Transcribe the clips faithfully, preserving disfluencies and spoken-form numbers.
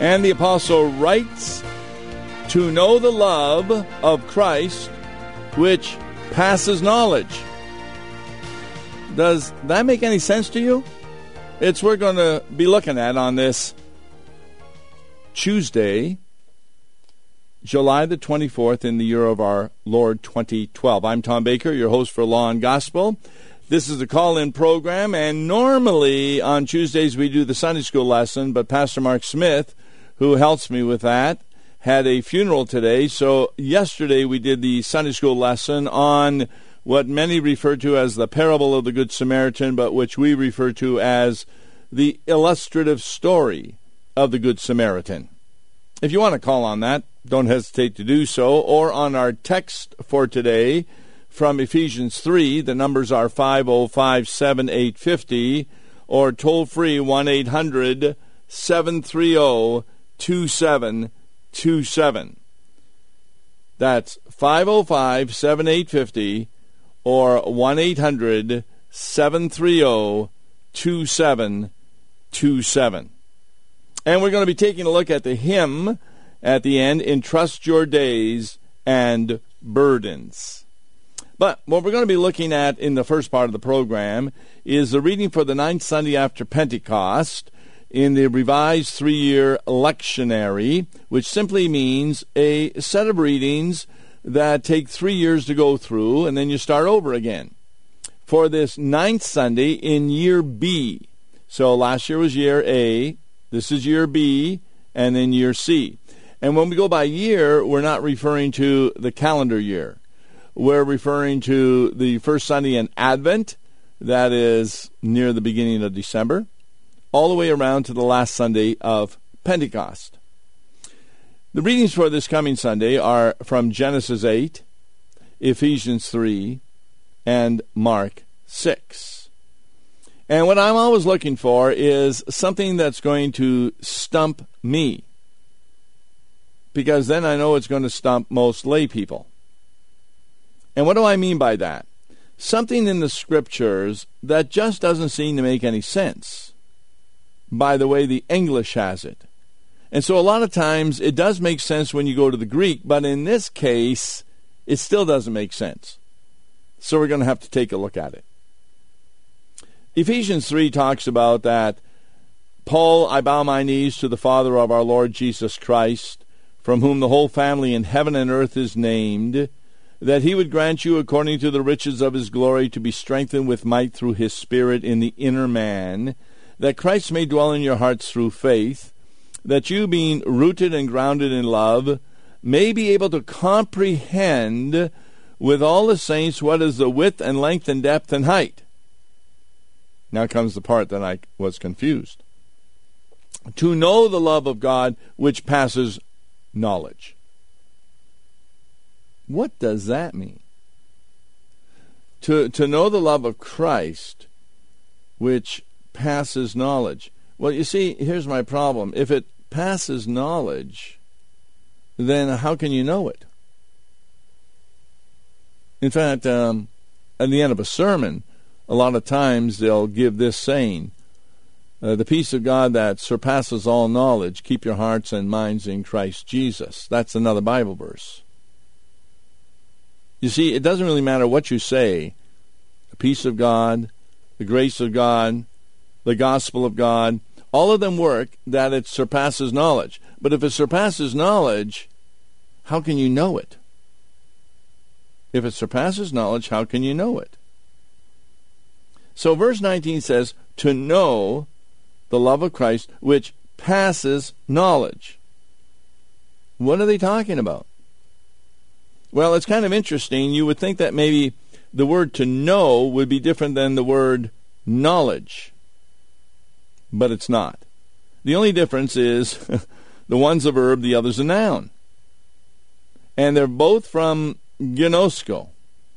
And the apostle writes, to know the love of Christ, which passes knowledge. Does that make any sense to you? It's we're going to be looking at on this Tuesday, July the twenty-fourth, in the year of our Lord twenty twelve. I'm Tom Baker, your host for Law and Gospel. This is a call-in program, and normally on Tuesdays we do the Sunday school lesson, but Pastor Mark Smith, who helps me with that, had a funeral today, so yesterday we did the Sunday school lesson on what many refer to as the parable of the Good Samaritan, but which we refer to as the illustrative story of the Good Samaritan. If you want to call on that, don't hesitate to do so, or on our text for today from Ephesians three, the numbers are five oh five, seven eight five oh, or toll-free one eight hundred, seven three zero, two seven two seven. That's five oh five, seven eight five oh, or one eight hundred, seven three zero, two seven two seven. And we're going to be taking a look at the hymn at the end, Entrust Your Days and Burdens. But what we're going to be looking at in the first part of the program is the reading for the ninth Sunday after Pentecost in the Revised Three-Year Lectionary, which simply means a set of readings that take three years to go through, and then you start over again. For this ninth Sunday in year B. So last year was year A, this is year B, and then year C. And when we go by year, we're not referring to the calendar year. We're referring to the first Sunday in Advent, that is near the beginning of December, all the way around to the last Sunday of Pentecost. The readings for this coming Sunday are from Genesis eight, Ephesians three, and Mark six. And what I'm always looking for is something that's going to stump me, because then I know it's going to stump most lay people. And what do I mean by that? Something in the Scriptures that just doesn't seem to make any sense by the way the English has it. And so a lot of times it does make sense when you go to the Greek, but in this case, it still doesn't make sense. So we're going to have to take a look at it. Ephesians three talks about that, Paul, I bow my knees to the Father of our Lord Jesus Christ, from whom the whole family in heaven and earth is named, that he would grant you, according to the riches of his glory, to be strengthened with might through his Spirit in the inner man, that Christ may dwell in your hearts through faith, that you, being rooted and grounded in love, may be able to comprehend with all the saints what is the width and length and depth and height. Now comes the part that I was confused. To know the love of God which passes knowledge. What does that mean? To, to know the love of Christ which passes knowledge. Well, you see, here's my problem. If it passes knowledge, then how can you know it? In fact, um, at the end of a sermon, a lot of times they'll give this saying, uh, the peace of God that surpasses all knowledge, keep your hearts and minds in Christ Jesus. That's another Bible verse. You see, it doesn't really matter what you say. The peace of God, the grace of God, the gospel of God, all of them work that it surpasses knowledge. But if it surpasses knowledge, how can you know it? If it surpasses knowledge, how can you know it? So verse nineteen says, to know the love of Christ, which passes knowledge. What are they talking about? Well, it's kind of interesting. You would think that maybe the word to know would be different than the word knowledge. But it's not. The only difference is the one's a verb, the other's a noun. And they're both from gnosko.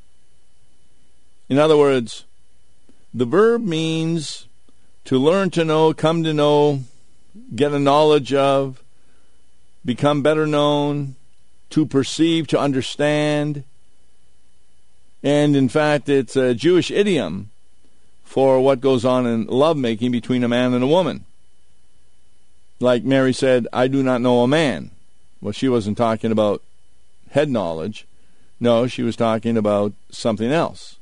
In other words, the verb means to learn to know, come to know, get a knowledge of, become better known, to perceive, to understand. And in fact, it's a Jewish idiom for what goes on in lovemaking between a man and a woman. Like Mary said, I do not know a man. Well, she wasn't talking about head knowledge. No, she was talking about something else.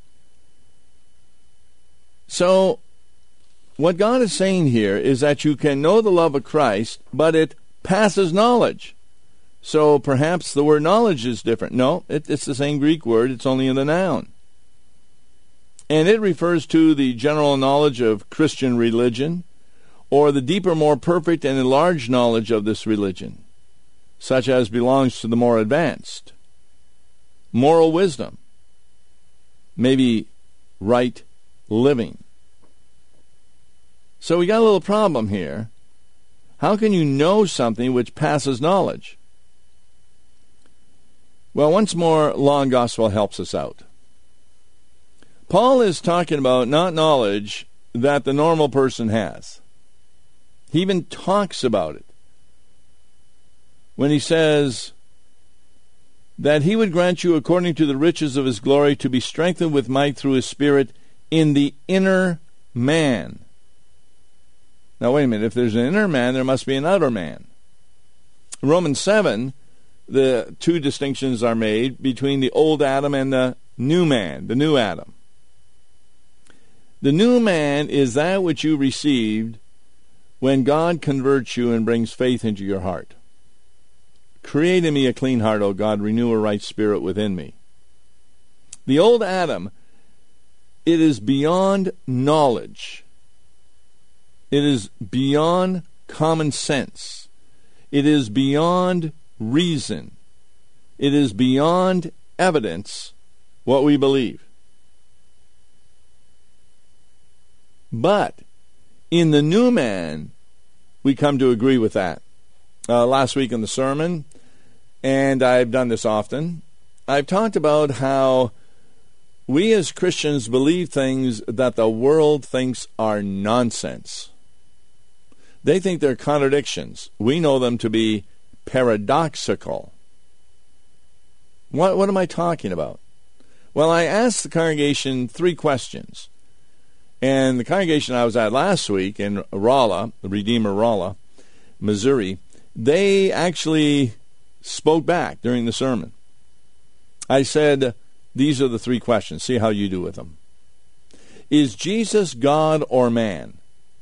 So, what God is saying here is that you can know the love of Christ, but it passes knowledge. So perhaps the word knowledge is different. No, it, it's the same Greek word. It's only in the noun. And it refers to the general knowledge of Christian religion, or the deeper, more perfect, and enlarged knowledge of this religion, such as belongs to the more advanced. Moral wisdom, maybe right living. So we got a little problem here. How can you know something which passes knowledge? Well, once more, Law and Gospel helps us out. Paul is talking about not knowledge that the normal person has. He even talks about it when he says that he would grant you, according to the riches of his glory, to be strengthened with might through his Spirit in the inner man. Now, wait a minute. If there's an inner man, there must be an outer man. In Romans seven, the two distinctions are made between the old Adam and the new man, the new Adam. The new man is that which you received when God converts you and brings faith into your heart. Create in me a clean heart, O God, renew a right spirit within me. The old Adam, it is beyond knowledge. It is beyond common sense. It is beyond reason. It is beyond evidence what we believe. But in the new man, we come to agree with that. Uh, last week in the sermon, and I've done this often, I've talked about how we as Christians believe things that the world thinks are nonsense. They think they're contradictions. We know them to be paradoxical. What, what am I talking about? Well, I asked the congregation three questions. And the congregation I was at last week in Rolla, the Redeemer Rolla, Missouri, they actually spoke back during the sermon. I said, these are the three questions. See how you do with them. Is Jesus God or man?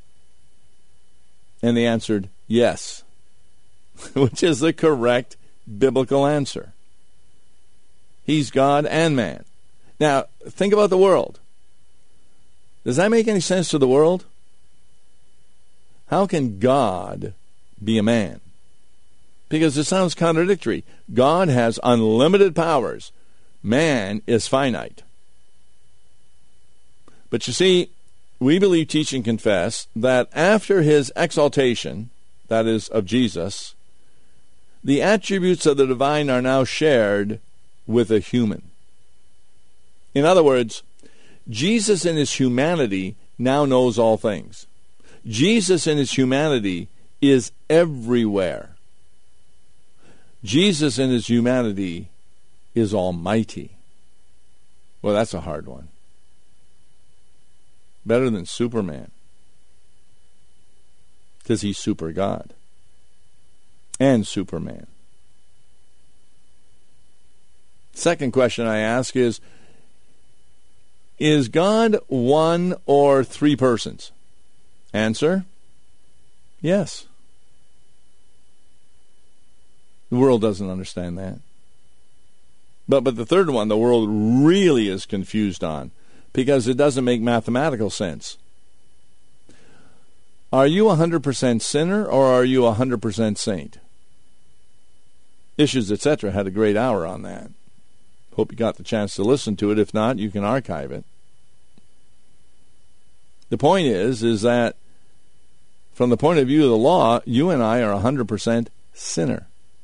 And they answered, yes, which is the correct biblical answer. He's God and man. Now, think about the world. Does that make any sense to the world? How can God be a man? Because it sounds contradictory. God has unlimited powers. Man is finite. But you see, we believe, teach, and confess that after his exaltation, that is, of Jesus, the attributes of the divine are now shared with a human. In other words, Jesus in his humanity now knows all things. Jesus in his humanity is everywhere. Jesus in his humanity is almighty. Well, that's a hard one. Better than Superman. Because he's super God. And Superman. Second question I ask is, is God one or three persons? Answer, yes. The world doesn't understand that. But but the third one, the world really is confused on, because it doesn't make mathematical sense. Are you one hundred percent sinner or are you one hundred percent saint? Issues, et cetera had a great hour on that. Hope you got the chance to listen to it. If not, you can archive it. The point is, is that from the point of view of the law, you and I are one hundred percent sinner.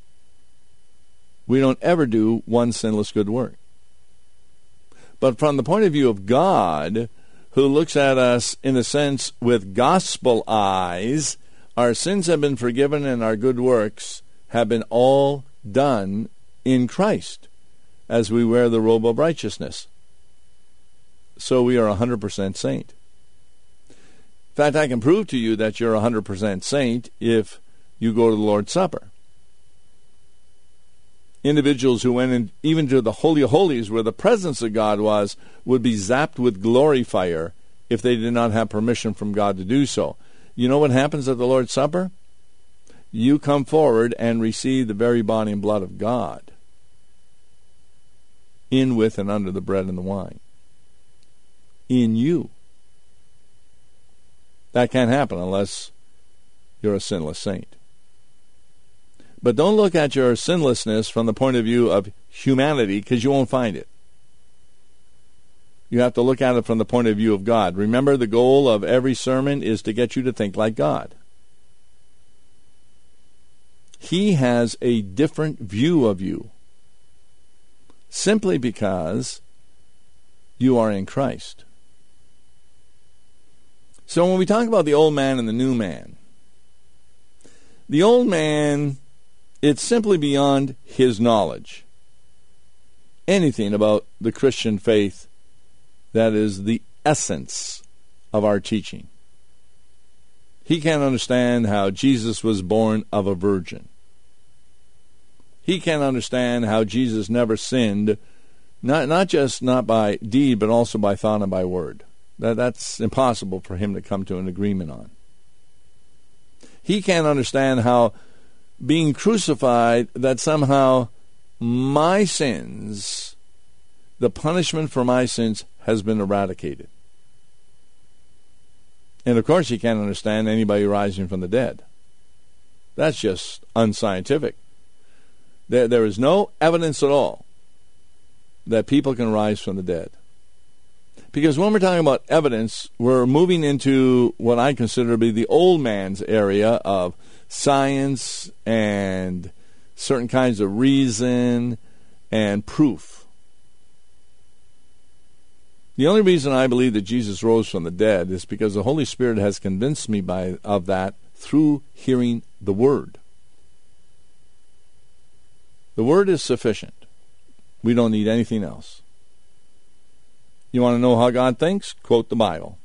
We don't ever do one sinless good work. But from the point of view of God, who looks at us, in a sense, with gospel eyes, our sins have been forgiven and our good works have been all done in Christ as we wear the robe of righteousness. So we are one hundred percent saint. In fact, I can prove to you that you're one hundred percent saint if you go to the Lord's Supper. Individuals who went in, even to the Holy of Holies, where the presence of God was, would be zapped with glory fire if they did not have permission from God to do so. You know what happens at the Lord's Supper? You come forward and receive the very body and blood of God in, with, and under the bread and the wine. In you. That can't happen unless you're a sinless saint. But don't look at your sinlessness from the point of view of humanity, because you won't find it. You have to look at it from the point of view of God. Remember, the goal of every sermon is to get you to think like God. He has a different view of you, simply because you are in Christ. So when we talk about the old man and the new man, the old man, it's simply beyond his knowledge. Anything about the Christian faith that is the essence of our teaching. He can't understand how Jesus was born of a virgin. He can't understand how Jesus never sinned, not not just not by deed, but also by thought and by word. That, that's impossible for him to come to an agreement on. He can't understand how being crucified, that somehow my sins, the punishment for my sins, has been eradicated. And of course he can't understand anybody rising from the dead. That's just unscientific. There, there is no evidence at all that people can rise from the dead. Because when we're talking about evidence, we're moving into what I consider to be the old man's area of science and certain kinds of reason and proof. The only reason I believe that Jesus rose from the dead is because the Holy Spirit has convinced me by of that through hearing the Word. The Word is sufficient. We don't need anything else. You want to know how God thinks? Quote the Bible.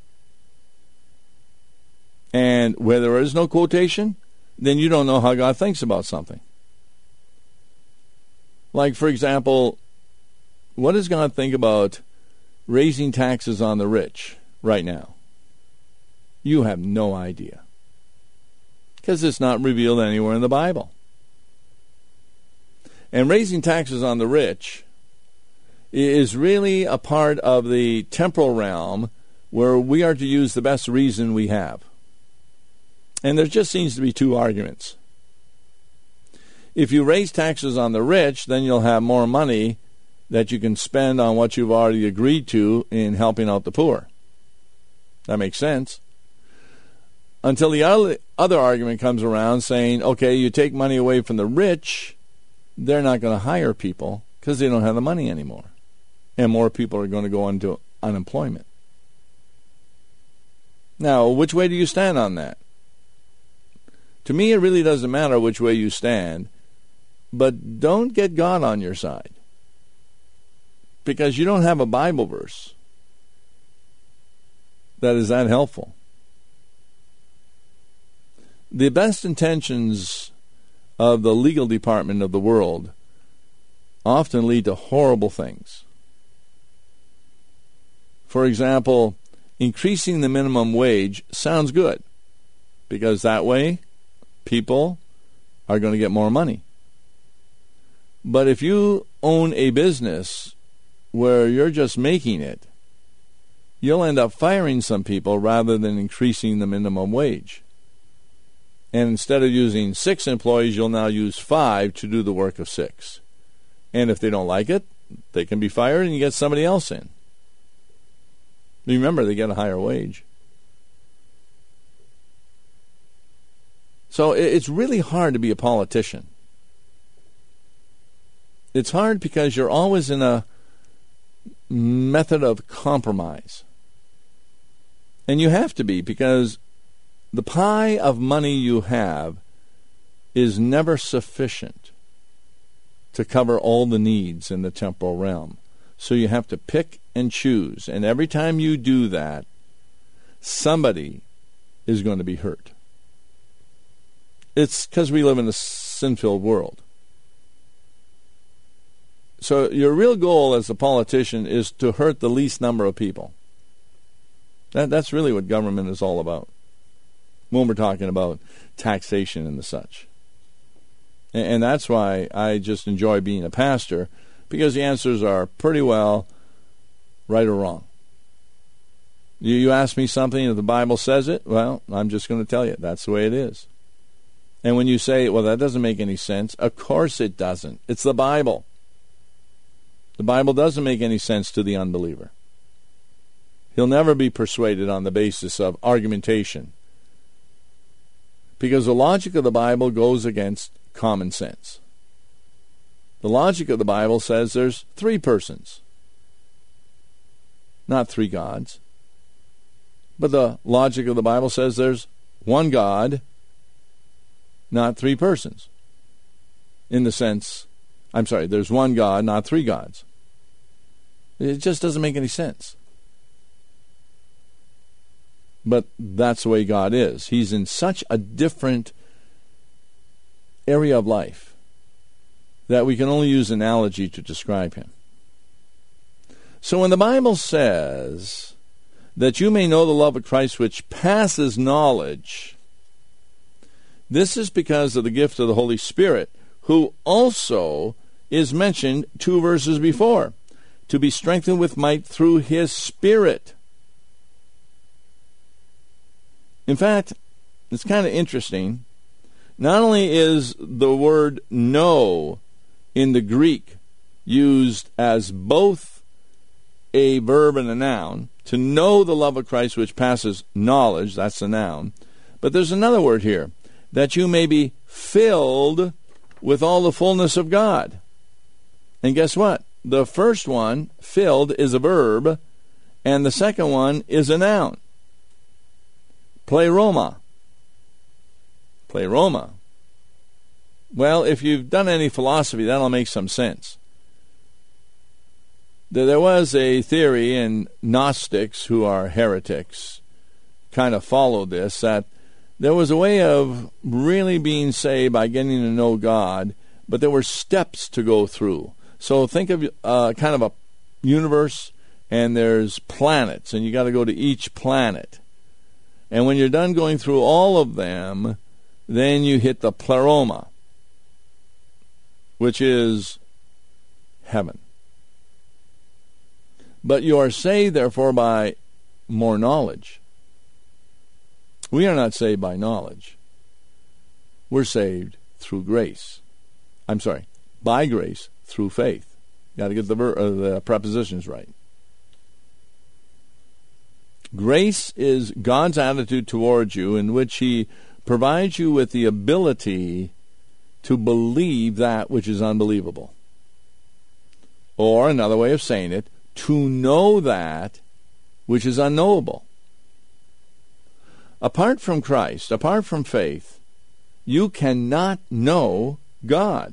And where there is no quotation, then you don't know how God thinks about something. Like, for example, what does God think about raising taxes on the rich right now? You have no idea. Because it's not revealed anywhere in the Bible. And raising taxes on the rich is really a part of the temporal realm where we are to use the best reason we have. And there just seems to be two arguments. If you raise taxes on the rich, then you'll have more money that you can spend on what you've already agreed to in helping out the poor. That makes sense. Until the other, other argument comes around saying, okay, you take money away from the rich, they're not going to hire people because they don't have the money anymore. And more people are going to go into unemployment. Now, which way do you stand on that? To me, it really doesn't matter which way you stand, but don't get God on your side, because you don't have a Bible verse that is that helpful. The best intentions of the legal department of the world often lead to horrible things. For example, increasing the minimum wage sounds good, because that way people are going to get more money. But if you own a business where you're just making it, you'll end up firing some people rather than increasing the minimum wage. And instead of using six employees, you'll now use five to do the work of six. And if they don't like it, they can be fired and you get somebody else in. Remember, they get a higher wage. So it's really hard to be a politician. It's hard because you're always in a method of compromise. And you have to be, because the pie of money you have is never sufficient to cover all the needs in the temporal realm. So you have to pick and choose. And every time you do that, somebody is going to be hurt. It's because we live in a sin-filled world. So your real goal as a politician is to hurt the least number of people. That, that's really what government is all about when we're talking about taxation and the such. And, and that's why I just enjoy being a pastor, because the answers are pretty well right or wrong. You, you ask me something, if the Bible says it, well, I'm just going to tell you, that's the way it is. And when you say, well, that doesn't make any sense, of course it doesn't. It's the Bible. The Bible doesn't make any sense to the unbeliever. He'll never be persuaded on the basis of argumentation, because the logic of the Bible goes against common sense. The logic of the Bible says there's three persons, not three gods. But the logic of the Bible says there's one God, not three persons. In the sense, I'm sorry, there's one God, not three gods. It just doesn't make any sense. But that's the way God is. He's in such a different area of life that we can only use analogy to describe him. So when the Bible says that you may know the love of Christ which passes knowledge, this is because of the gift of the Holy Spirit, who also is mentioned two verses before, to be strengthened with might through his Spirit. In fact, it's kind of interesting. Not only is the word know in the Greek used as both a verb and a noun, to know the love of Christ which passes knowledge, that's the noun, but there's another word here, that you may be filled with all the fullness of God. And guess what? The first one, filled, is a verb, and the second one is a noun. Pleroma. Pleroma. Well, if you've done any philosophy, that'll make some sense. There was a theory, and Gnostics, who are heretics, kind of followed this, that there was a way of really being saved by getting to know God, but there were steps to go through. So think of uh, kind of a universe, and there's planets, and you got to go to each planet. And when you're done going through all of them, then you hit the pleroma, which is heaven. But you are saved, therefore, by more knowledge. We are not saved by knowledge. We're saved through grace. I'm sorry, by grace through faith. Got to get the, ver- uh, the prepositions right. Grace is God's attitude towards you, in which he provides you with the ability to believe that which is unbelievable. Or, another way of saying it, to know that which is unknowable. Apart from Christ, apart from faith, you cannot know God.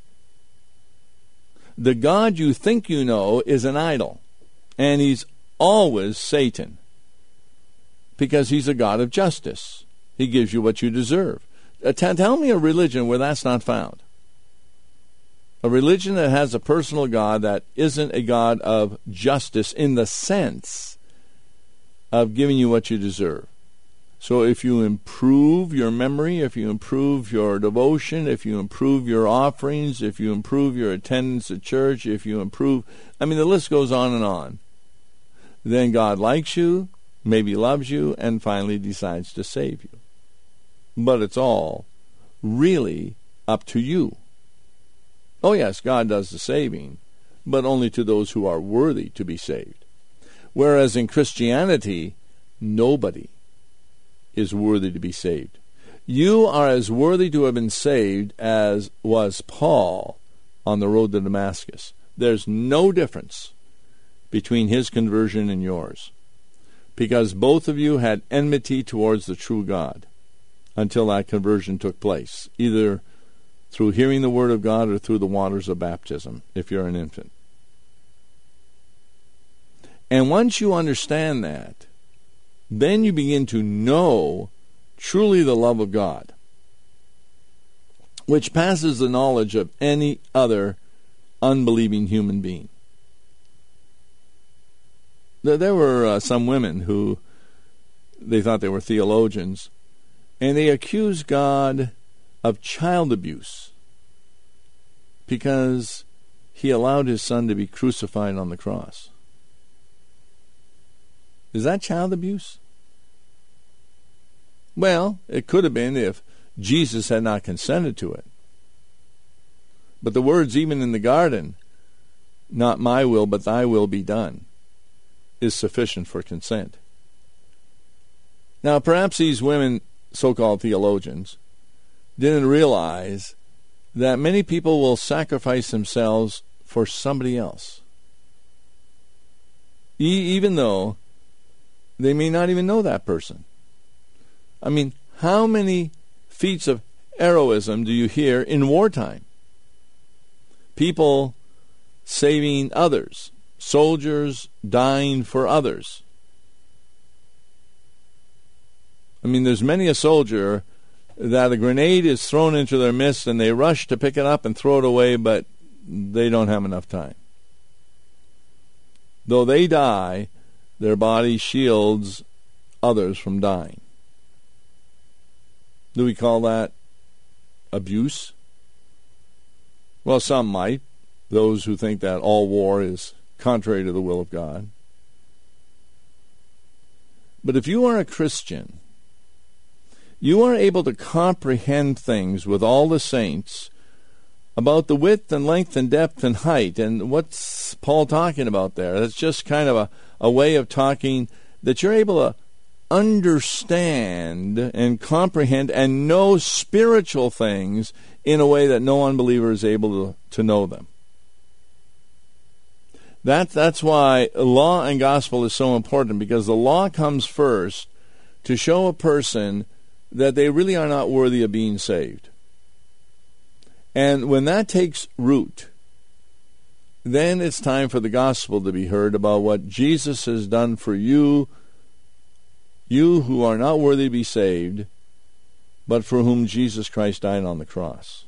The God you think you know is an idol, and he's always Satan, because he's a God of justice. He gives you what you deserve. Uh, t- tell me a religion where that's not found. A religion that has a personal God that isn't a God of justice in the sense of giving you what you deserve. So if you improve your memory, if you improve your devotion, if you improve your offerings, if you improve your attendance at church, if you improve, I mean, the list goes on and on, then God likes you, maybe loves you, and finally decides to save you. But it's all really up to you. Oh yes, God does the saving, but only to those who are worthy to be saved. Whereas in Christianity, nobody is worthy to be saved. You are as worthy to have been saved as was Paul on the road to Damascus. There's no difference between his conversion and yours, because both of you had enmity towards the true God until that conversion took place, either through hearing the word of God or through the waters of baptism, if you're an infant. And once you understand that, then you begin to know truly the love of God. which passes the knowledge of any other unbelieving human being. There were uh, some women who, they thought they were theologians, and they accused God of child abuse because he allowed his son to be crucified on the cross. Is that child abuse? Well, it could have been if Jesus had not consented to it. But the words, even in the garden, "Not my will, but thy will be done," is sufficient for consent. Now, perhaps these women, so-called theologians, didn't realize that many people will sacrifice themselves for somebody else, e- even though they may not even know that person. I mean, how many feats of heroism do you hear in wartime? People saving others, soldiers dying for others. I mean, there's many a soldier that a grenade is thrown into their midst and they rush to pick it up and throw it away, but they don't have enough time. Though they die, their body shields others from dying. Do we call that abuse? Well, some might, those who think that all war is contrary to the will of God. But if you are a Christian, you are able to comprehend things with all the saints about the width and length and depth and height. And what's Paul talking about there? That's just kind of a, a way of talking that you're able to understand and comprehend and know spiritual things in a way that no unbeliever is able to, to know them. That, that's why law and gospel is so important, because the law comes first to show a person that they really are not worthy of being saved. And when that takes root, then it's time for the gospel to be heard about what Jesus has done for you, you who are not worthy to be saved, but for whom Jesus Christ died on the cross.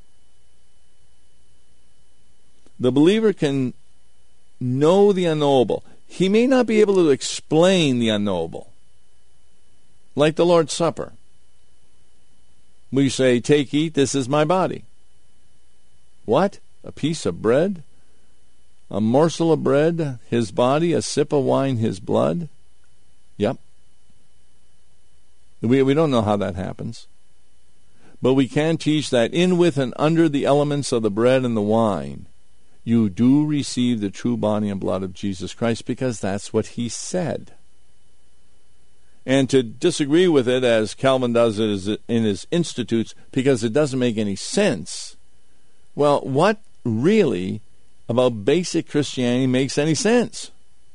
The believer can know the unknowable. He may not be able to explain the unknowable. Like the Lord's Supper. We say, "Take, eat, this is my body." What? A piece of bread? A morsel of bread, his body, a sip of wine, his blood? Yep. We, we don't know how that happens. But we can teach that in, with, and under the elements of the bread and the wine, you do receive the true body and blood of Jesus Christ, because that's what he said. And to disagree with it, as Calvin does it in his Institutes, because it doesn't make any sense, well, what really about basic Christianity makes any sense?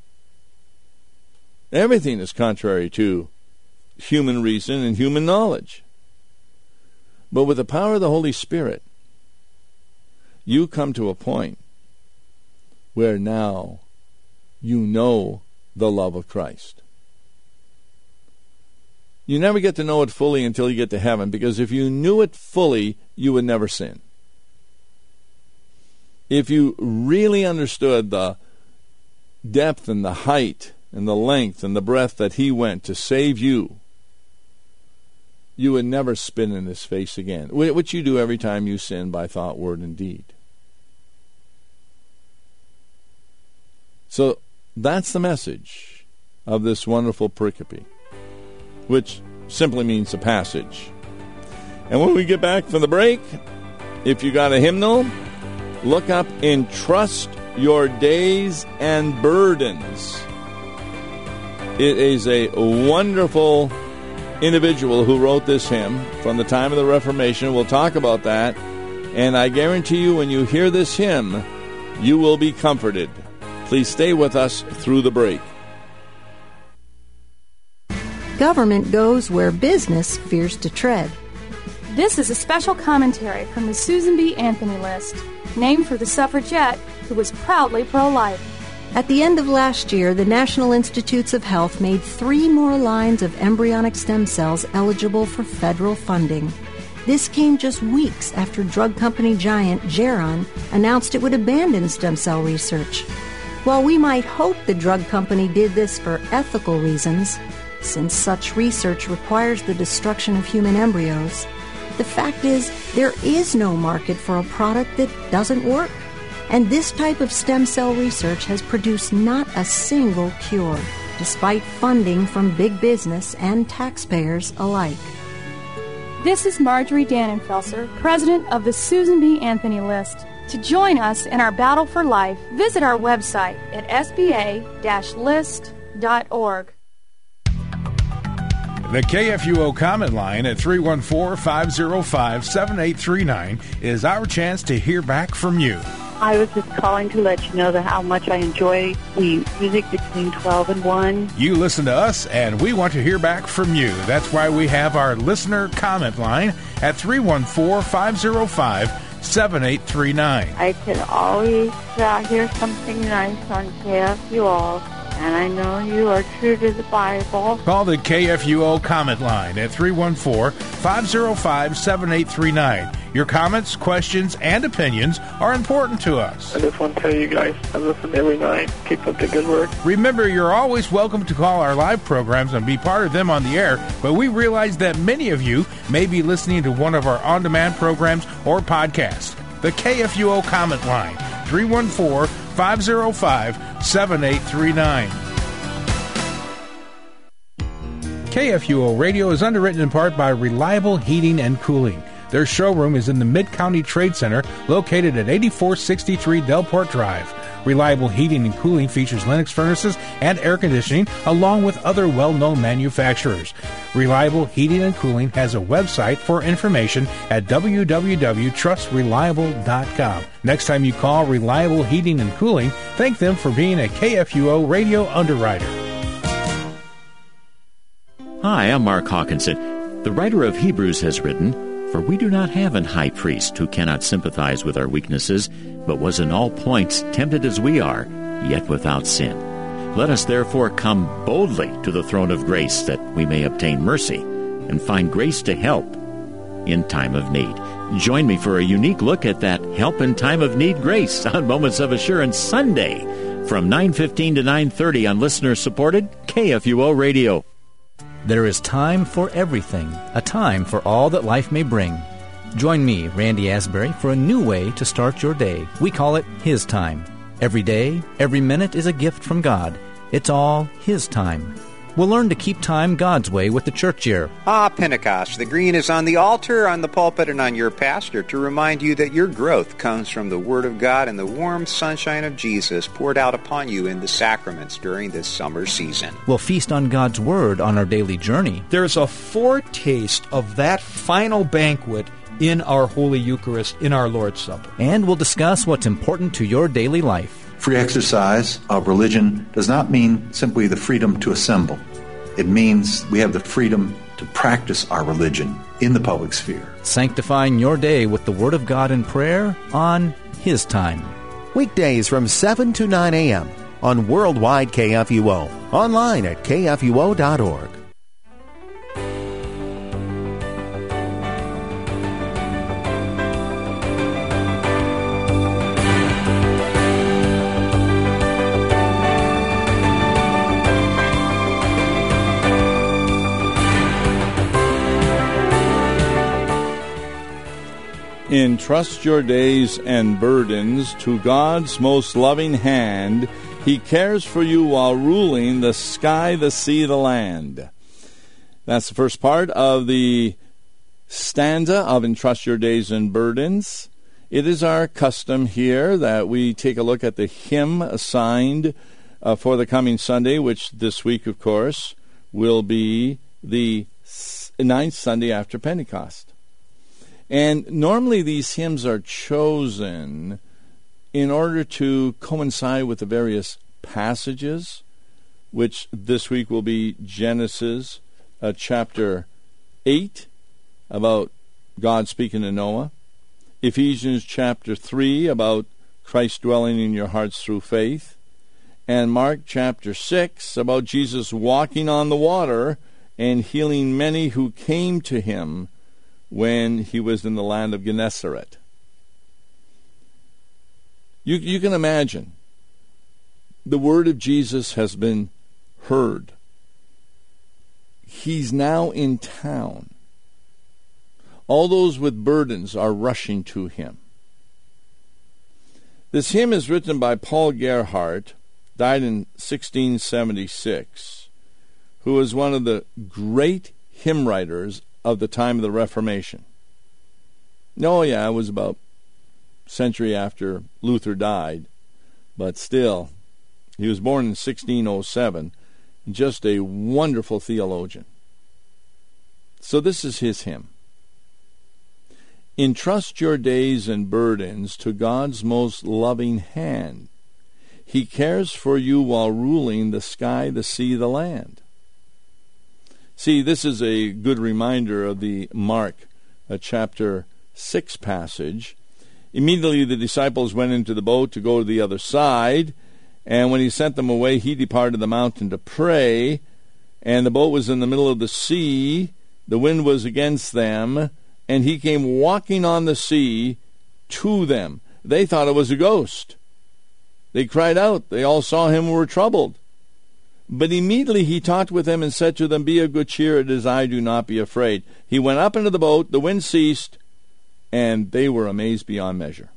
Everything is contrary to human reason and human knowledge. But with the power of the Holy Spirit, you come to a point where now you know the love of Christ. You never get to know it fully until you get to heaven, because if you knew it fully, you would never sin. If you really understood the depth and the height and the length and the breadth that he went to save you, you would never spit in his face again, which you do every time you sin by thought, word, and deed. So that's the message of this wonderful pericope, which simply means a passage. And when we get back from the break, if you got a hymnal, look up "Entrust Your Days and Burdens." It is a wonderful individual who wrote this hymn from the time of the Reformation. We'll talk about that. And I guarantee you, when you hear this hymn, you will be comforted. Please stay with us through the break. Government goes where business fears to tread. This is a special commentary from the Susan B. Anthony List, named for the suffragette who was proudly pro-life. At the end of last year, the National Institutes of Health made three more lines of embryonic stem cells eligible for federal funding. This came just weeks after drug company giant Geron announced it would abandon stem cell research. While we might hope the drug company did this for ethical reasons, since such research requires the destruction of human embryos, the fact is there is no market for a product that doesn't work. And this type of stem cell research has produced not a single cure, despite funding from big business and taxpayers alike. This is Marjorie Dannenfelser, president of the Susan B. Anthony List. To join us in our battle for life, visit our website at s b a dash list dot org. The K F U O comment line at three one four, five zero five, seven eight three nine is our chance to hear back from you. I was just calling to let you know that how much I enjoy the music between twelve and one. You listen to us, and we want to hear back from you. That's why we have our listener comment line at three one four, five zero five, seven eight three nine. I can always uh, hear something nice on K F U O, and I know you are true to the Bible. Call the K F U O comment line at three one four, five zero five, seven eight three nine. Your comments, questions, and opinions are important to us. I just want to tell you guys, I listen every night. Keep up the good work. Remember, you're always welcome to call our live programs and be part of them on the air, but we realize that many of you may be listening to one of our on-demand programs or podcasts. The K F U O comment line, three one four, five zero five, seven eight three nine. K F U O Radio is underwritten in part by Reliable Heating and Cooling. Their showroom is in the Mid-County Trade Center, located at eighty-four sixty-three Delport Drive. Reliable Heating and Cooling features Lennox furnaces and air conditioning, along with other well-known manufacturers. Reliable Heating and Cooling has a website for information at w w w dot trust reliable dot com. Next time you call Reliable Heating and Cooling, thank them for being a K F U O radio underwriter. Hi, I'm Mark Hawkinson. The writer of Hebrews has written, "For we do not have an high priest who cannot sympathize with our weaknesses, but was in all points tempted as we are, yet without sin. Let us therefore come boldly to the throne of grace, that we may obtain mercy and find grace to help in time of need." Join me for a unique look at that Help in Time of Need grace on Moments of Assurance Sunday from nine fifteen to nine thirty on listener-supported K F U O Radio. There is time for everything, a time for all that life may bring. Join me, Randy Asbury, for a new way to start your day. We call it His Time. Every day, every minute is a gift from God. It's all His time. We'll learn to keep time God's way with the church year. Ah, Pentecost. The green is on the altar, on the pulpit, and on your pastor to remind you that your growth comes from the Word of God and the warm sunshine of Jesus poured out upon you in the sacraments during this summer season. We'll feast on God's Word on our daily journey. There's a foretaste of that final banquet in our Holy Eucharist, in our Lord's Supper. And we'll discuss what's important to your daily life. Free exercise of religion does not mean simply the freedom to assemble. It means we have the freedom to practice our religion in the public sphere. Sanctifying your day with the Word of God and prayer on His Time. Weekdays from seven to nine a.m. on Worldwide K F U O. Online at k f u o dot org. Entrust your days and burdens to God's most loving hand. He cares for you while ruling the sky, the sea, the land. That's the first part of the stanza of Entrust Your Days and Burdens. It is our custom here that we take a look at the hymn assigned uh, for the coming Sunday, which this week, of course, will be the ninth Sunday after Pentecost. And normally these hymns are chosen in order to coincide with the various passages, which this week will be Genesis uh, chapter eight, about God speaking to Noah, Ephesians chapter three, about Christ dwelling in your hearts through faith, and Mark chapter six, about Jesus walking on the water and healing many who came to him when he was in the land of Gennesaret. You, you can imagine, the word of Jesus has been heard. He's now in town. All those with burdens are rushing to him. This hymn is written by Paul Gerhardt, died in sixteen seventy-six, who was one of the great hymn writers of the time of the Reformation. Oh yeah, it was about a century after Luther died, but still, he was born in sixteen oh seven, just a wonderful theologian. So this is his hymn. Entrust your days and burdens to God's most loving hand. He cares for you while ruling the sky, the sea, the land. See, this is a good reminder of the Mark uh, chapter six passage. Immediately the disciples went into the boat to go to the other side, and when he sent them away, he departed the mountain to pray, and the boat was in the middle of the sea, the wind was against them, and he came walking on the sea to them. They thought it was a ghost. They cried out. They all saw him and were troubled. But immediately he talked with them and said to them, Be of good cheer, it is I, do not be afraid. He went up into the boat, the wind ceased, and they were amazed beyond measure.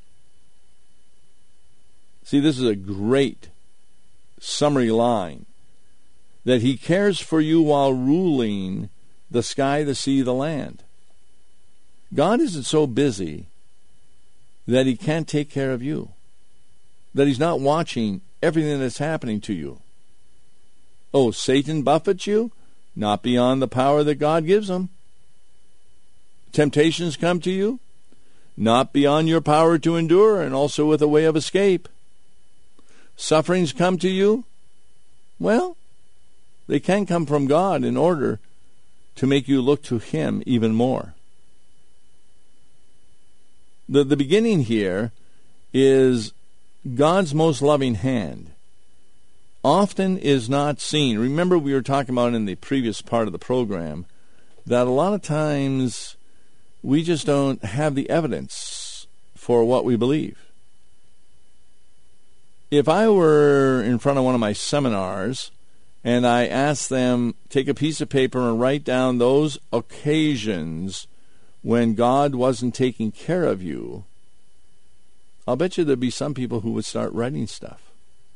See, this is a great summary line, that he cares for you while ruling the sky, the sea, the land. God isn't so busy that he can't take care of you, that he's not watching everything that's happening to you. Oh, Satan buffets you? Not beyond the power that God gives him. Temptations come to you? Not beyond your power to endure, and also with a way of escape. Sufferings come to you? Well, they can come from God in order to make you look to him even more. The, the beginning here is God's most loving hand. Often is not seen. Remember, we were talking about in the previous part of the program that a lot of times we just don't have the evidence for what we believe. If I were in front of one of my seminars and I asked them, take a piece of paper and write down those occasions when God wasn't taking care of you, I'll bet you there'd be some people who would start writing stuff.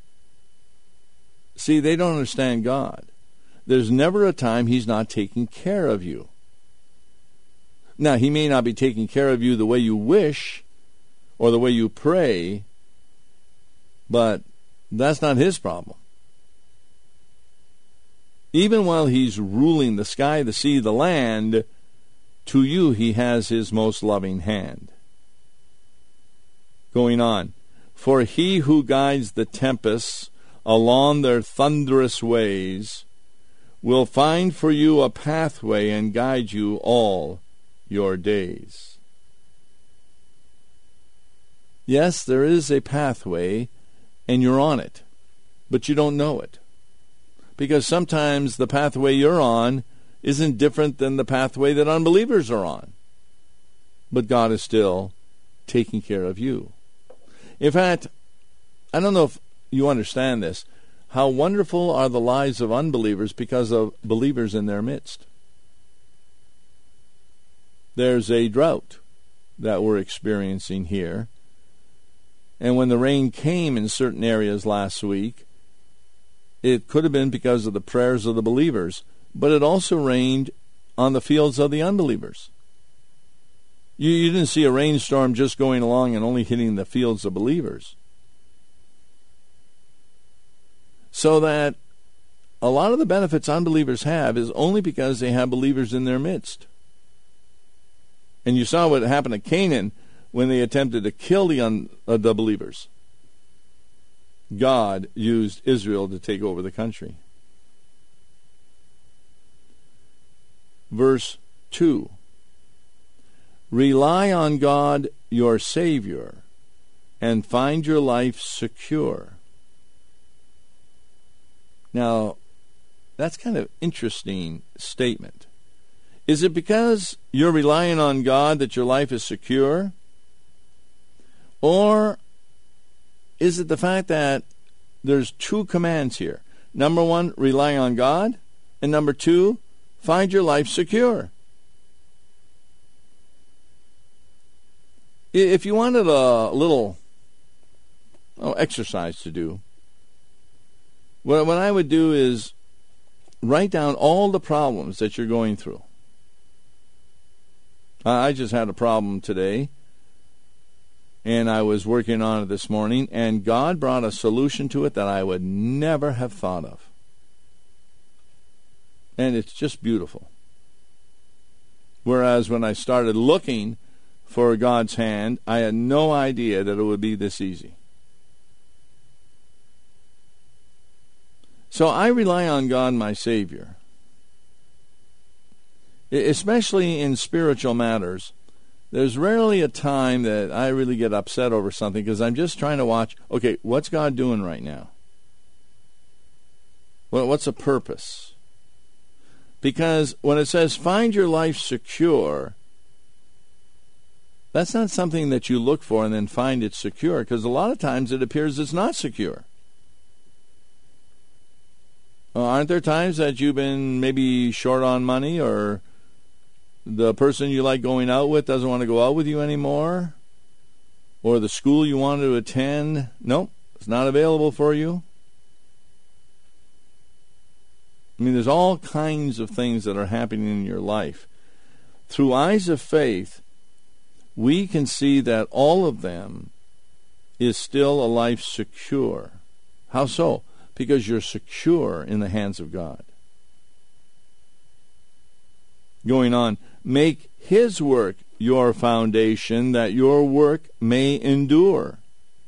See, they don't understand God. There's never a time he's not taking care of you. Now, he may not be taking care of you the way you wish or the way you pray, but that's not his problem. Even while he's ruling the sky, the sea, the land, to you he has his most loving hand. Going on, for he who guides the tempests along their thunderous ways will find for you a pathway and guide you all your days. Yes, there is a pathway, and you're on it, but you don't know it. Because sometimes the pathway you're on isn't different than the pathway that unbelievers are on. But God is still taking care of you. In fact, I don't know if you understand this, how wonderful are the lives of unbelievers because of believers in their midst. There's a drought that we're experiencing here. And when the rain came in certain areas last week, it could have been because of the prayers of the believers, but it also rained on the fields of the unbelievers. You, you didn't see a rainstorm just going along and only hitting the fields of believers. So that a lot of the benefits unbelievers have is only because they have believers in their midst. And you saw what happened to Canaan when they attempted to kill the, un, uh, the believers. God used Israel to take over the country. Verse two. Rely on God, your Savior, and find your life secure. Now, that's kind of an interesting statement. Is it because you're relying on God that your life is secure? Or is it the fact that there's two commands here? Number one, rely on God. And number two, find your life secure. If you wanted a little oh, exercise to do, what, what I would do is write down all the problems that you're going through. I just had a problem today, and I was working on it this morning, and God brought a solution to it that I would never have thought of. And it's just beautiful. Whereas when I started looking for God's hand, I had no idea that it would be this easy. So I rely on God, my Savior. Especially in spiritual matters, there's rarely a time that I really get upset over something because I'm just trying to watch, okay, what's God doing right now? Well, what's the purpose? Because when it says find your life secure, that's not something that you look for and then find it secure, because a lot of times it appears it's not secure. Well, aren't there times that you've been maybe short on money, or the person you like going out with doesn't want to go out with you anymore, or the school you wanted to attend, nope, it's not available for you? I mean, there's all kinds of things that are happening in your life. Through eyes of faith, we can see that all of them is still a life secure. How so? Because you're secure in the hands of God. Going on, make His work your foundation, that your work may endure.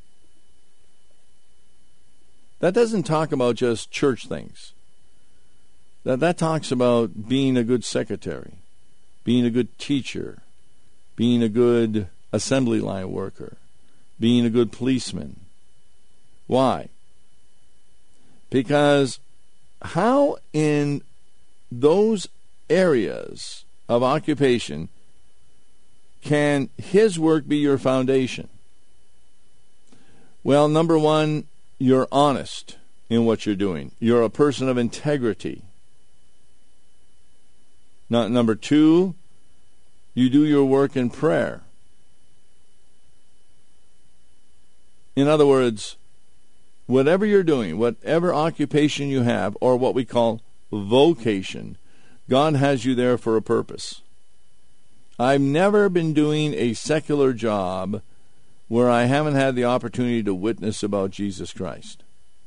That doesn't talk about just church things. That, that talks about being a good secretary, being a good teacher, being a good assembly line worker, being a good policeman. Why? Because how in those areas of occupation can His work be your foundation? Well, number one, you're honest in what you're doing. You're a person of integrity. Not number two, you do your work in prayer. In other words, whatever you're doing, whatever occupation you have, or what we call vocation, God has you there for a purpose. I've never been doing a secular job where I haven't had the opportunity to witness about Jesus Christ.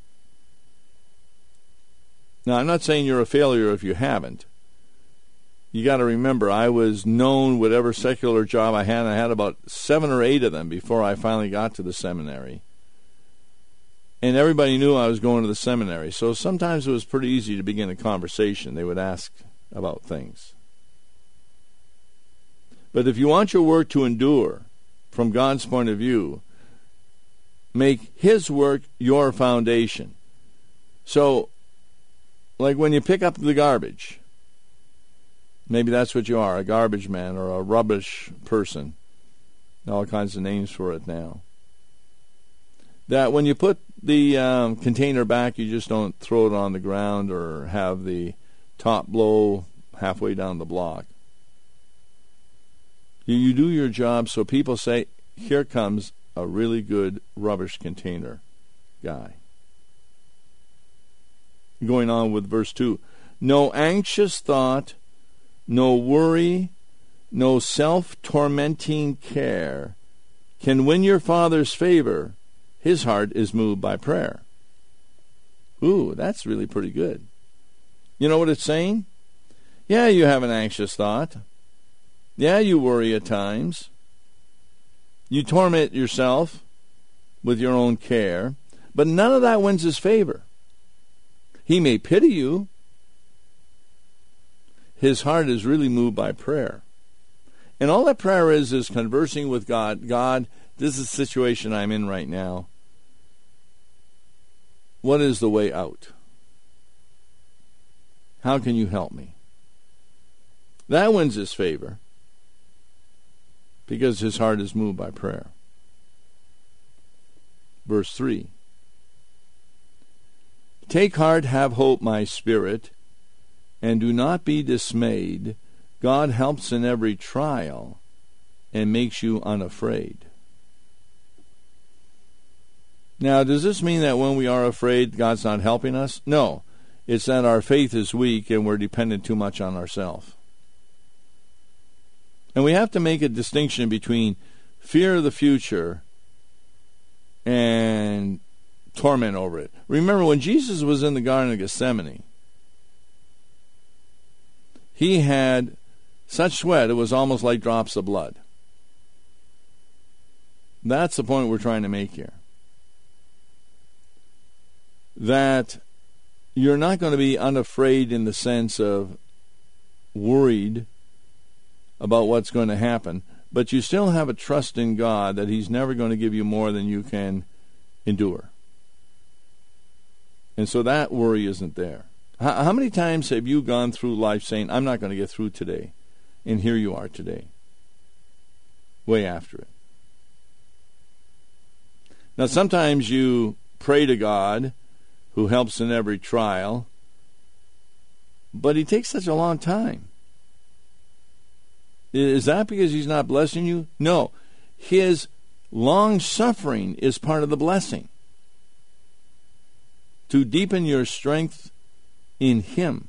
Now, I'm not saying you're a failure if you haven't. You got to remember, I was known whatever secular job I had. I had about seven or eight of them before I finally got to the seminary. And everybody knew I was going to the seminary. So sometimes it was pretty easy to begin a conversation. They would ask about things. But if you want your work to endure, from God's point of view, make His work your foundation. So, like when you pick up the garbage, maybe that's what you are, a garbage man or a rubbish person. All kinds of names for it now. That when you put the um, container back, you just don't throw it on the ground or have the top blow halfway down the block. You, you do your job so people say, here comes a really good rubbish container guy. Going on with verse two. No anxious thought, no worry, no self-tormenting care can win your Father's favor. His heart is moved by prayer. Ooh, that's really pretty good. You know what it's saying? Yeah, you have an anxious thought. Yeah, you worry at times. You torment yourself with your own care. But none of that wins His favor. He may pity you. His heart is really moved by prayer. And all that prayer is, is conversing with God. God, this is the situation I'm in right now. What is the way out? How can you help me? That wins his favor because his heart is moved by prayer. Verse three. Take heart, have hope, my spirit, and do not be dismayed. God helps in every trial and makes you unafraid. Now, does this mean that when we are afraid, God's not helping us? No. It's that our faith is weak and we're dependent too much on ourselves. And we have to make a distinction between fear of the future and torment over it. Remember, when Jesus was in the Garden of Gethsemane, he had such sweat it was almost like drops of blood. That's the point we're trying to make here. That you're not going to be unafraid in the sense of worried about what's going to happen, but you still have a trust in God that he's never going to give you more than you can endure. And so that worry isn't there. How, how many times have you gone through life saying, I'm not going to get through today? And here you are today, way after it. Now, sometimes you pray to God, who helps in every trial, but he takes such a long time. Is that because he's not blessing you? No. His long-suffering is part of the blessing, to deepen your strength in him.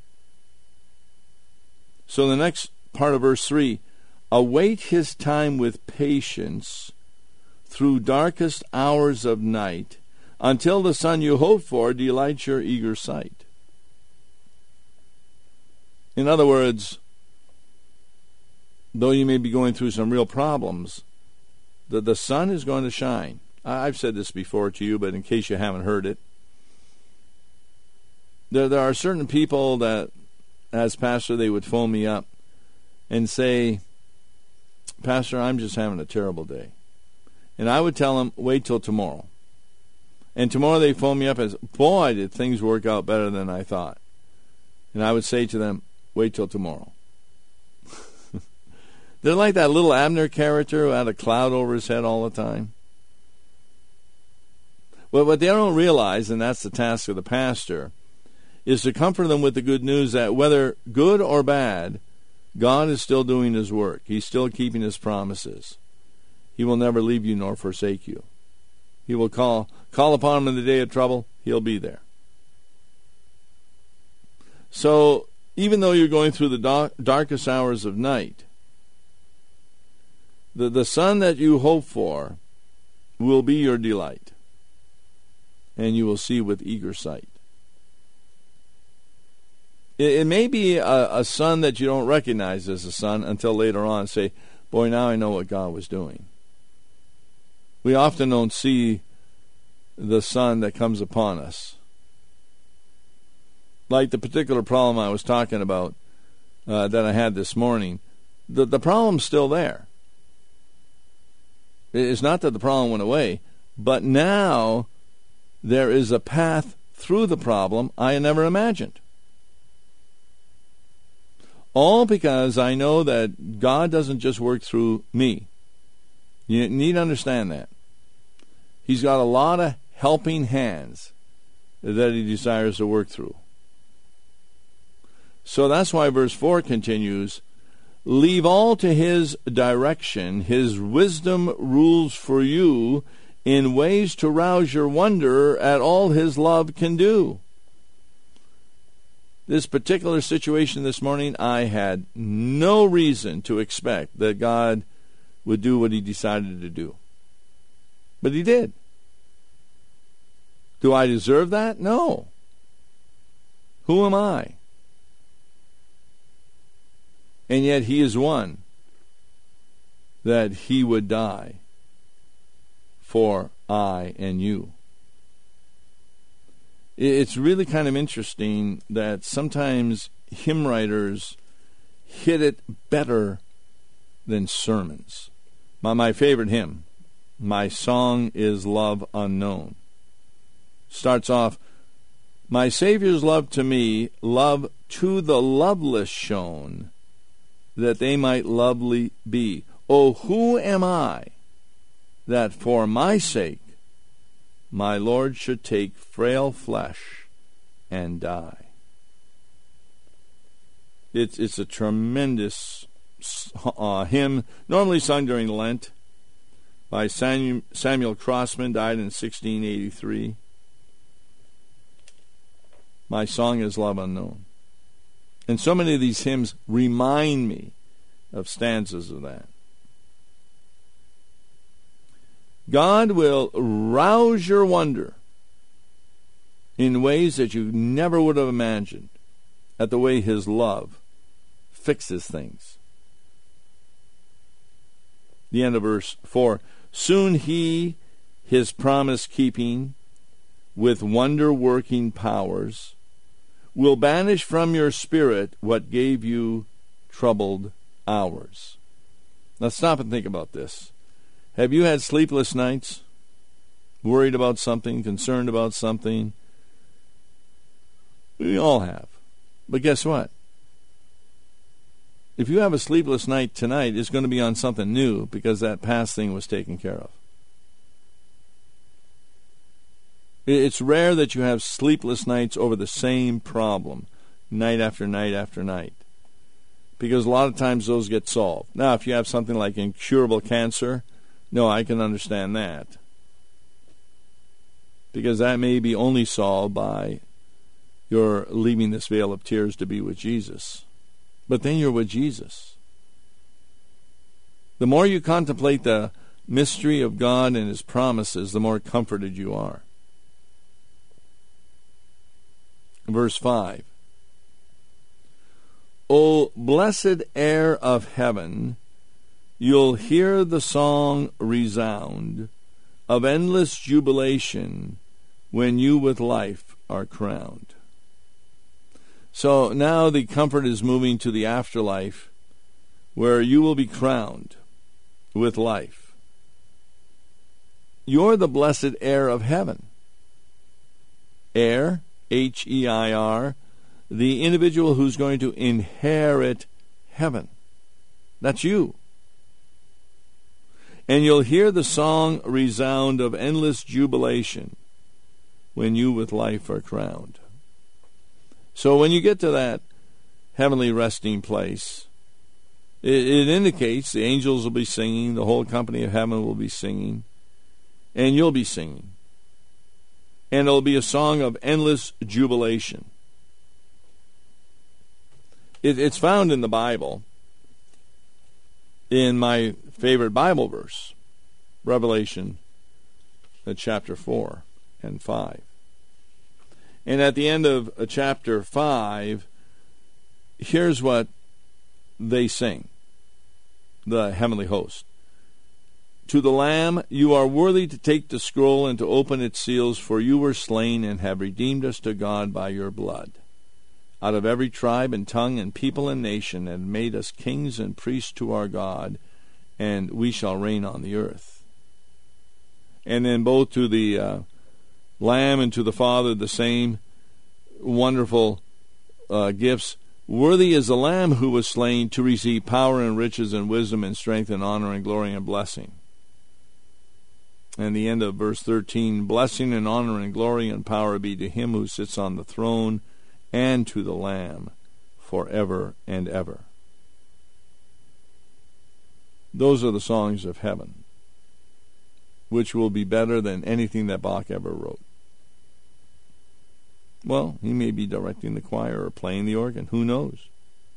So the next part of verse three, await his time with patience through darkest hours of night, until the son you hope for delights your eager sight. In other words, though you may be going through some real problems, the, the sun is going to shine. I've said this before to you, but in case you haven't heard it, there, there are certain people that, as pastor, they would phone me up and say, Pastor, I'm just having a terrible day. And I would tell them, wait till tomorrow. And tomorrow they phone me up and say, boy, did things work out better than I thought. And I would say to them, wait till tomorrow. They're like that little Abner character who had a cloud over his head all the time. Well, what they don't realize, and that's the task of the pastor, is to comfort them with the good news that whether good or bad, God is still doing his work. He's still keeping his promises. He will never leave you nor forsake you. He will call call upon him in the day of trouble. He'll be there. So even though you're going through the dark, darkest hours of night, the, the sun that you hope for will be your delight, and you will see with eager sight. It, it may be a, a sun that you don't recognize as a sun until later on. Say, boy, now I know what God was doing. We often don't see the sun that comes upon us. Like the particular problem I was talking about uh, that I had this morning, the, the problem's still there. It's not that the problem went away, but now there is a path through the problem I had never imagined. All because I know that God doesn't just work through me. You need to understand that. He's got a lot of helping hands that he desires to work through. So that's why verse four continues, leave all to his direction. His wisdom rules for you in ways to rouse your wonder at all his love can do. This particular situation this morning, I had no reason to expect that God would do what he decided to do. But he did. Do I deserve that? No. Who am I? And yet he is one that he would die for I and you. It's really kind of interesting that sometimes hymn writers hit it better than sermons. My, my favorite hymn, My Song is Love Unknown, starts off, my Savior's love to me, love to the loveless shown, that they might lovely be. Oh, who am I, that for my sake my Lord should take frail flesh and die? It's, it's a tremendous uh, hymn, normally sung during Lent, by Samuel, Samuel Crossman, died in sixteen eighty-three. My song is Love Unknown. And so many of these hymns remind me of stanzas of that. God will rouse your wonder in ways that you never would have imagined at the way His love fixes things. The end of verse four. Soon He, His promise keeping, with wonder-working powers, will banish from your spirit what gave you troubled hours. Now stop and think about this. Have you had sleepless nights? Worried about something? Concerned about something? We all have. But guess what? If you have a sleepless night tonight, it's going to be on something new because that past thing was taken care of. It's rare that you have sleepless nights over the same problem, night after night after night, because a lot of times those get solved. Now, if you have something like incurable cancer, no, I can understand that, because that may be only solved by your leaving this vale of tears to be with Jesus. But then you're with Jesus. The more you contemplate the mystery of God and His promises, the more comforted you are. Verse five. O blessed air of heaven, you'll hear the song resound of endless jubilation when you with life are crowned. So now the comfort is moving to the afterlife, where you will be crowned with life. You're the blessed heir of heaven. Heir, H E I R, the individual who's going to inherit heaven. That's you. And you'll hear the song resound of endless jubilation when you with life are crowned. So when you get to that heavenly resting place, it, it indicates the angels will be singing, the whole company of heaven will be singing, and you'll be singing. And it'll be a song of endless jubilation. It, it's found in the Bible, in my favorite Bible verse, Revelation uh, chapter four and five. And at the end of uh, chapter five, here's what they sing, the heavenly host. To the Lamb, you are worthy to take the scroll and to open its seals, for you were slain and have redeemed us to God by your blood, out of every tribe and tongue and people and nation, and made us kings and priests to our God, and we shall reign on the earth. And then both to the uh, Lamb and to the Father, the same wonderful uh, gifts. Worthy is the Lamb who was slain to receive power and riches and wisdom and strength and honor and glory and blessing. And the end of verse thirteen, blessing and honor and glory and power be to him who sits on the throne and to the Lamb forever and ever. Those are the songs of heaven, which will be better than anything that Bach ever wrote. Well, he may be directing the choir or playing the organ. Who knows?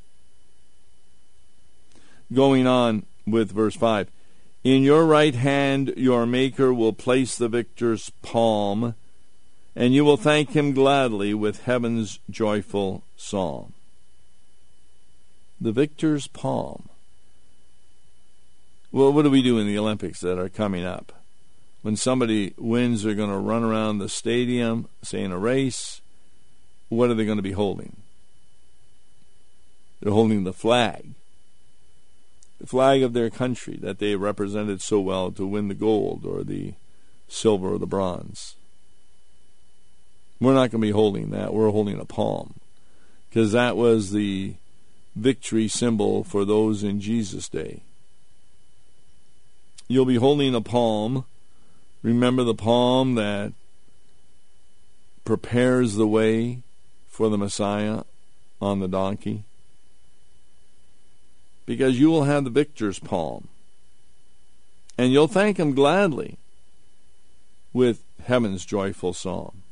Going on with verse five. In your right hand your Maker will place the victor's palm, and you will thank him gladly with heaven's joyful psalm. The victor's palm. Well, what do we do in the Olympics that are coming up? When somebody wins, they're going to run around the stadium, say in a race. What are they going to be holding? They're holding the flag. The flag of their country that they represented so well to win the gold or the silver or the bronze. We're not going to be holding that. We're holding a palm, because that was the victory symbol for those in Jesus' day. You'll be holding a palm. Remember the palm that prepares the way for the Messiah on the donkey? Because you will have the victor's palm. And you'll thank him gladly with heaven's joyful psalm.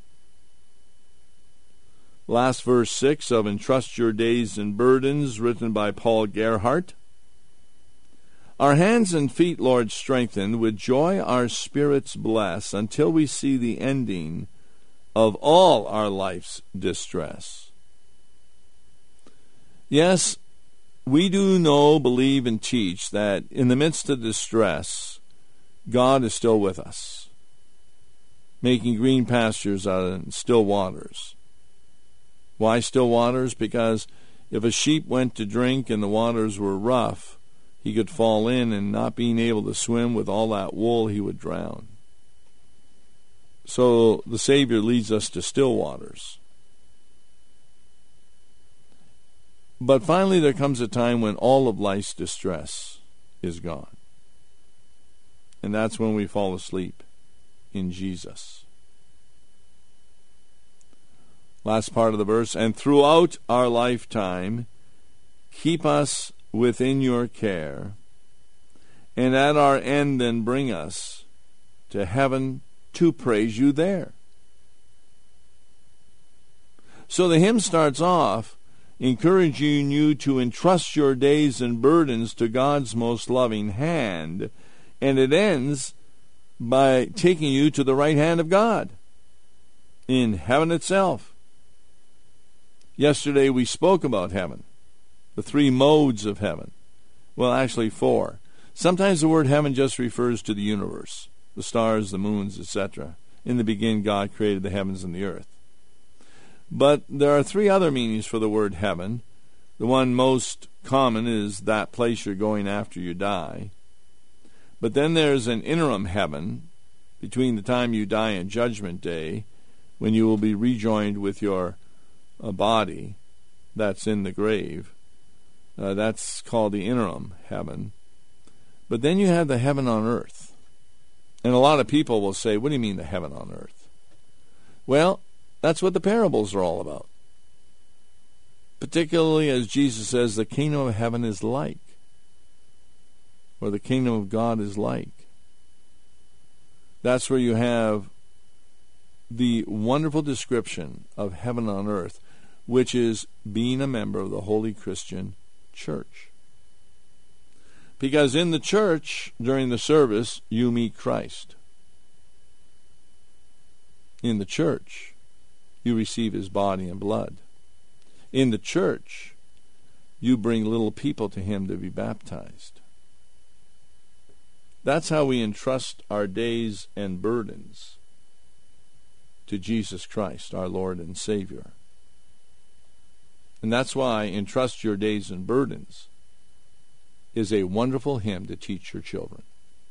Last verse six of Entrust Your Days and Burdens, written by Paul Gerhardt. Our hands and feet, Lord, strengthen, with joy our spirits bless, until we see the ending of all our life's distress. Yes, we do know, believe, and teach that in the midst of distress, God is still with us, making green pastures out of still waters. Why still waters? Because if a sheep went to drink and the waters were rough, he could fall in, and not being able to swim with all that wool, he would drown. So the Savior leads us to still waters. But finally there comes a time when all of life's distress is gone. And that's when we fall asleep in Jesus. Last part of the verse, and throughout our lifetime, keep us within your care, and at our end then bring us to heaven to praise you there. So the hymn starts off encouraging you to entrust your days and burdens to God's most loving hand, and it ends by taking you to the right hand of God in heaven itself. Yesterday we spoke about heaven, the three modes of heaven. Well, actually four. Sometimes the word heaven just refers to the universe, the stars, the moons, et cetera. In the beginning, God created the heavens and the earth. But there are three other meanings for the word heaven. The one most common is that place you're going after you die. But then there's an interim heaven between the time you die and Judgment Day, when you will be rejoined with your uh, body that's in the grave. Uh, that's called the interim heaven. But then you have the heaven on earth. And a lot of people will say, what do you mean the heaven on earth? Well, that's what the parables are all about. Particularly as Jesus says, the kingdom of heaven is like, or the kingdom of God is like. That's where you have the wonderful description of heaven on earth, which is being a member of the Holy Christian Church. Because in the church, during the service, you meet Christ. In the church, you receive his body and blood. In the church, you bring little people to him to be baptized. That's how we entrust our days and burdens to Jesus Christ, our Lord and Savior. And that's why Entrust Your Days and Burdens is a wonderful hymn to teach your children.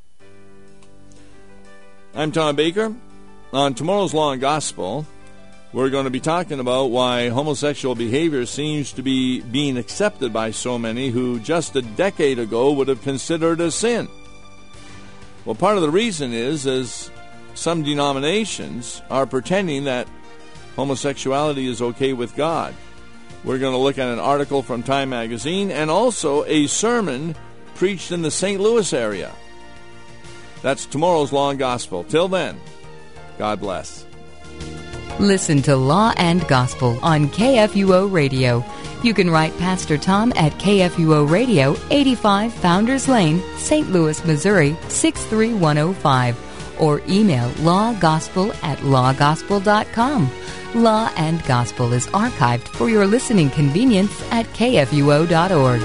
I'm Tom Baker. On tomorrow's Law and Gospel, we're going to be talking about why homosexual behavior seems to be being accepted by so many who just a decade ago would have considered a sin. Well, part of the reason is, is some denominations are pretending that homosexuality is okay with God. We're going to look at an article from Time Magazine and also a sermon preached in the Saint Louis area. That's tomorrow's Law and Gospel. Till then, God bless. Listen to Law and Gospel on K F U O Radio. You can write Pastor Tom at K F U O Radio, eighty-five Founders Lane, Saint Louis, Missouri, six three one oh five, or email lawgospel at lawgospel dot com. Law and Gospel is archived for your listening convenience at K F U O dot org.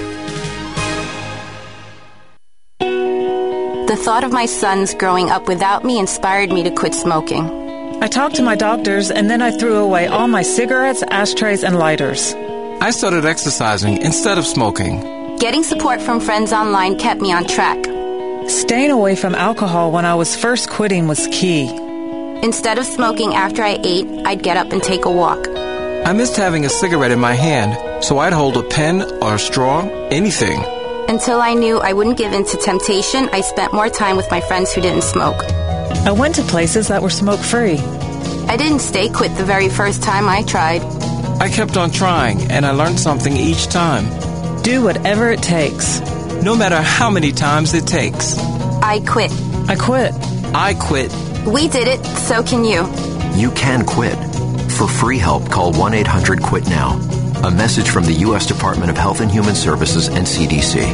The thought of my sons growing up without me inspired me to quit smoking. I talked to my doctors, and then I threw away all my cigarettes, ashtrays, and lighters. I started exercising instead of smoking. Getting support from friends online kept me on track. Staying away from alcohol when I was first quitting was key. Instead of smoking after I ate, I'd get up and take a walk. I missed having a cigarette in my hand, so I'd hold a pen or a straw, anything. Until I knew I wouldn't give in to temptation, I spent more time with my friends who didn't smoke. I went to places that were smoke-free. I didn't stay quit the very first time I tried. I kept on trying, and I learned something each time. Do whatever it takes. No matter how many times it takes. I quit. I quit. I quit. We did it, so can you. You can quit. For free help, call one eight hundred quit now. A message from the U S Department of Health and Human Services and C D C.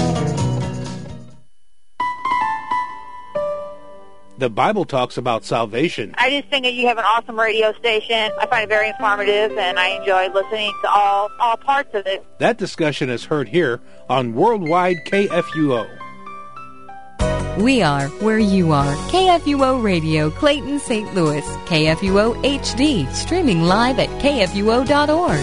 The Bible talks about salvation. I just think that you have an awesome radio station. I find it very informative, and I enjoy listening to all, all parts of it. That discussion is heard here on Worldwide K F U O. We are where you are. K F U O Radio, Clayton, Saint Louis. K F U O H D, streaming live at K F U O dot org.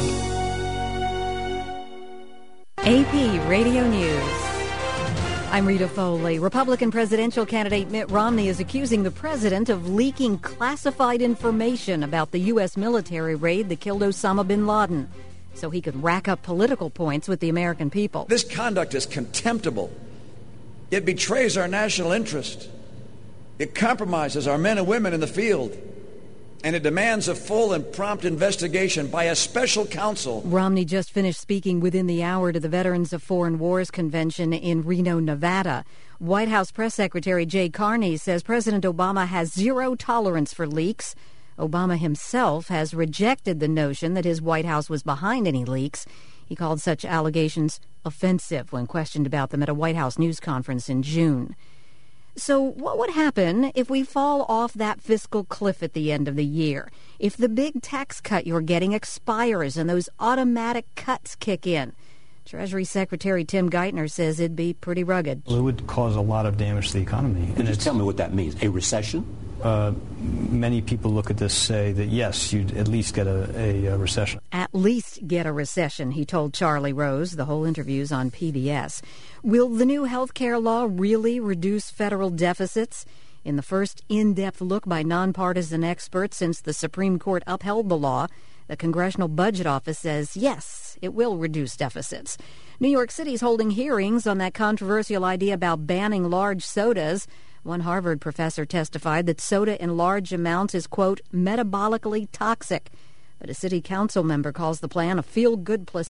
A P Radio News. I'm Rita Foley. Republican presidential candidate Mitt Romney is accusing the president of leaking classified information about the U S military raid that killed Osama bin Laden, so he could rack up political points with the American people. This conduct is contemptible. It betrays our national interest. It compromises our men and women in the field. And it demands a full and prompt investigation by a special counsel. Romney just finished speaking within the hour to the Veterans of Foreign Wars Convention in Reno, Nevada. White House Press Secretary Jay Carney says President Obama has zero tolerance for leaks. Obama himself has rejected the notion that his White House was behind any leaks. He called such allegations offensive when questioned about them at a White House news conference in June. So what would happen if we fall off that fiscal cliff at the end of the year? If the big tax cut you're getting expires and those automatic cuts kick in? Treasury Secretary Tim Geithner says it'd be pretty rugged. Well, it would cause a lot of damage to the economy. And just tell me what that means. A recession? Uh, many people look at this say that, yes, you'd at least get a, a, a recession. At least get a recession, he told Charlie Rose. The whole interview's on P B S. Will the new health care law really reduce federal deficits? In the first in-depth look by nonpartisan experts since the Supreme Court upheld the law, the Congressional Budget Office says, yes, it will reduce deficits. New York City's holding hearings on that controversial idea about banning large sodas. One Harvard professor testified that soda in large amounts is, quote, metabolically toxic. But a city council member calls the plan a feel-good placebo.